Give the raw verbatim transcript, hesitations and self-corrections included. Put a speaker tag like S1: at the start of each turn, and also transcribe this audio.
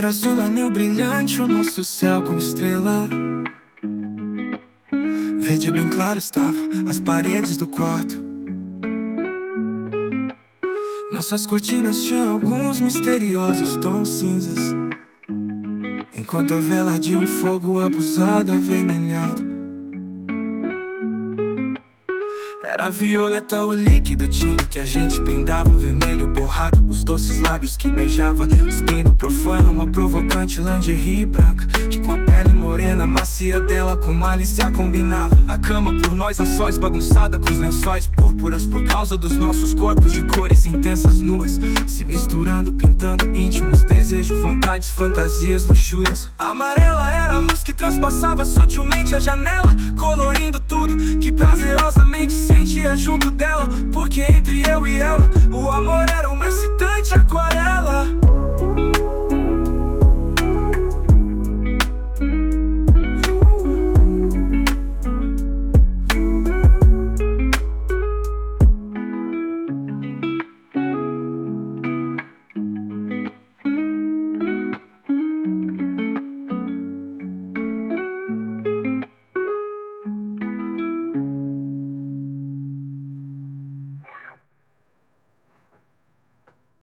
S1: azul, anel brilhante, o nosso céu com estrela. Verde bem claro estava as paredes do quarto. Nossas cortinas tinham alguns misteriosos tons cinzas, enquanto a vela ardia um fogo abusado, avermelhado. Era violeta o líquido tinta que a gente pintava, vermelho borrado, os doces lábios que beijava, espino profano, uma provocante lingerie branca, que com a pele morena macia dela com malícia combinava. A cama por nós a sós, bagunçada com os lençóis púrpuras por causa dos nossos corpos de cores intensas nuas, se misturando, pintando íntimos desejos, vontades, fantasias, luxúrias. A amarela era a luz que transpassava sutilmente a janela, colorindo tudo que prazerosamente sentia junto dela. Porque entre eu e ela o amor era uma excitante aquarela.